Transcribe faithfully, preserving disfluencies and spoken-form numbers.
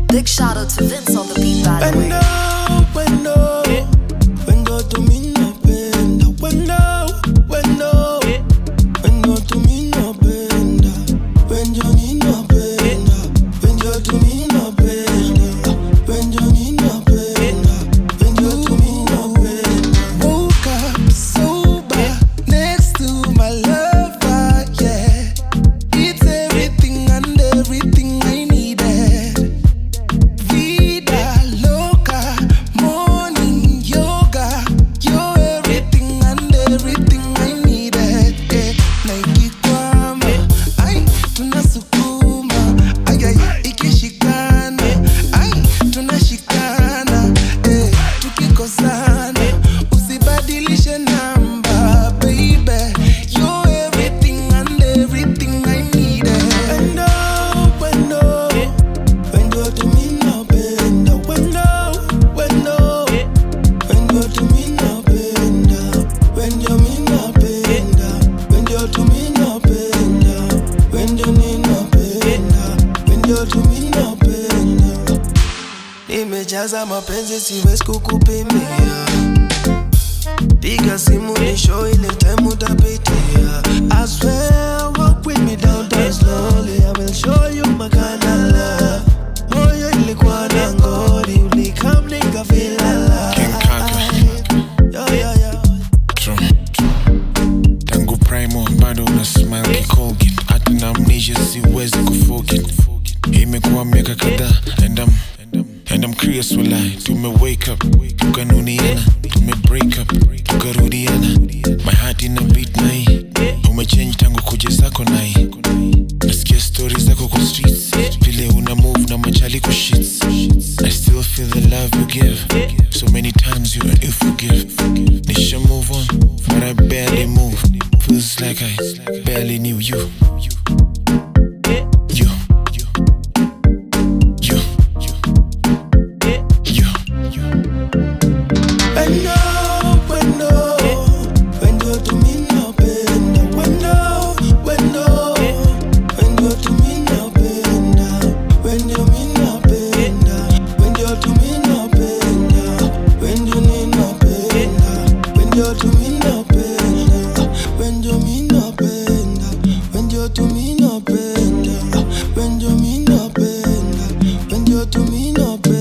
Big shout out to Vince on the beat, by the way. When no, when no, to me no bend. When no, when no, when no, to me no bend. When you need no bend. When you to me no bend. When you need no bend. When you to me no bend. Woke up sober next to my lover, yeah. It's everything and everything I needed. Vida loca, morning yoga. You're everything and everything I needed. Eh, Nike kwama, ay, tunasukuma. Ay, ay, ikishikana, ay, tunashikana. Eh, tukikosana, usibadilishe namba, baby. You're everything and everything I needed. When no, when no, when you to me no bend. When no, when no, when you to me no bend. When you me no bend. When you to me no bend. When you need no bend. When you to me no bend. Nimejaza mapenzi siwezi kukupimia. Piga simu ni show ile time utapitia. I swear walk with me down down slowly. I will show you my kind of love. Moyo ilikuwa na ngori, ulikam nikafeel alive. King Kaka. Yo, yo, yo. True, true. Tangu primo bado una smile kikogi. Hata na amnesia siwezi kuforget. Imekuwa miaka kadhaa and I'm And I'm curious will I tume wake up tukanuniana tume break up tukarudiana my heart in a beat nai umechange tangu kuja zako nai nasikia stories zako kwa streets vile una move na machali kwa shits I still feel the love you give so many times you you forgive nisha move on but I barely move feels like I barely knew you you When no, when no, when you to me no bend. When no, when no, when you to me no bend. When you me no bend. When you to me no bend. When you need no bend. When you to me no bend. When you me no bend. When you to me no bend. When you me no bend. When you to me no bend.